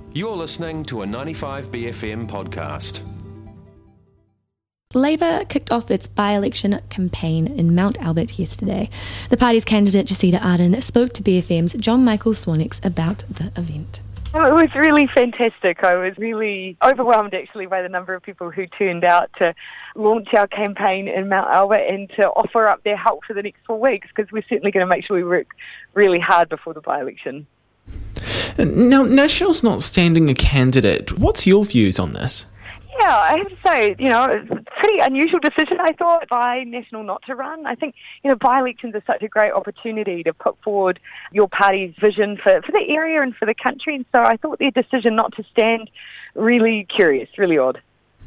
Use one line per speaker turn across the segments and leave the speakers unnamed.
You're listening to a 95BFM podcast.
Labour kicked off its by-election campaign in Mount Albert yesterday. The party's candidate Jacinda Ardern spoke to BFM's John Michael Swanix about the event.
Well, it was really fantastic. I was really overwhelmed actually by the number of people who turned out to launch our campaign in Mount Albert and to offer up their help for the next 4 weeks, because we're certainly going to make sure we work really hard before the by-election.
Now, National's not standing a candidate. What's your views on this?
Yeah, I have to say, it's a pretty unusual decision, I thought, by National not to run. I think, by-elections are such a great opportunity to put forward your party's vision for the area and for the country. And so I thought their decision not to stand really curious, really odd.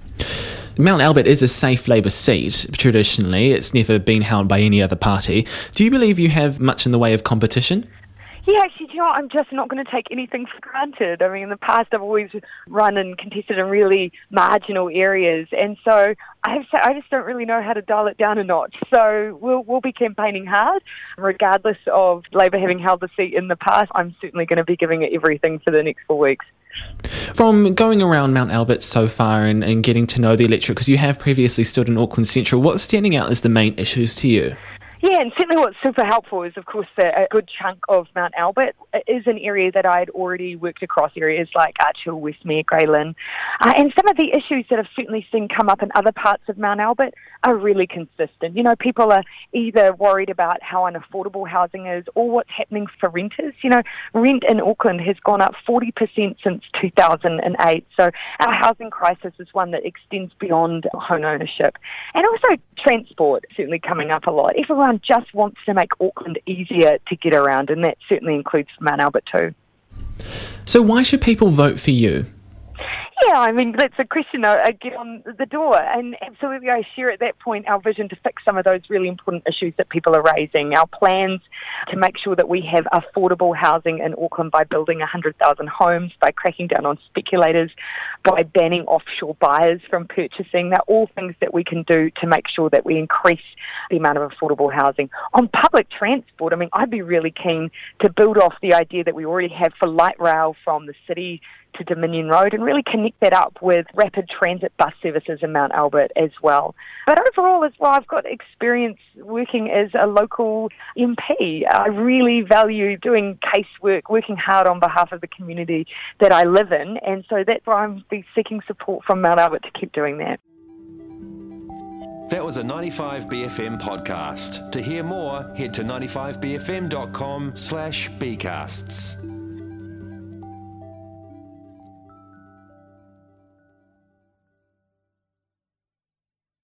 Mount Albert is a safe Labour seat. Traditionally, it's never been held by any other party. Do you believe you have much in the way of competition?
Yeah, actually, I'm just not going to take anything for granted. I mean, in the past, I've always run and contested in really marginal areas, and so I have to say, I just don't really know how to dial it down a notch. So we'll be campaigning hard, regardless of Labour having held the seat in the past. I'm certainly going to be giving it everything for the next 4 weeks.
From going around Mount Albert so far and getting to know the electorate, because you have previously stood in Auckland Central, what's standing out as the main issues to you?
Yeah, and certainly what's super helpful is, of course, that a good chunk of Mount Albert is an area that I'd already worked across, areas like Archill, Westmere, Grey Lynn. And some of the issues that I've certainly seen come up in other parts of Mount Albert are really consistent. People are either worried about how unaffordable housing is or what's happening for renters. Rent in Auckland has gone up 40% since 2008. So our housing crisis is one that extends beyond home ownership. And also transport, certainly coming up a lot. Everyone just wants to make Auckland easier to get around, and that certainly includes Mount Albert too.
So why should people vote for you?
Yeah, I mean, that's a question I get on the door, and absolutely I share at that point our vision to fix some of those really important issues that people are raising, our plans to make sure that we have affordable housing in Auckland by building 100,000 homes, by cracking down on speculators, by banning offshore buyers from purchasing. They're all things that we can do to make sure that we increase the amount of affordable housing. On public transport, I mean, I'd be really keen to build off the idea that we already have for light rail from the city to Dominion Road and really connect that up with rapid transit bus services in Mount Albert as well. But overall as well, I've got experience working as a local MP. I really value doing casework, working hard on behalf of the community that I live in, and so that's why I'm seeking support from Mount Albert to keep doing that.
That was a 95BFM podcast. To hear more, head to 95bfm.com/bcasts.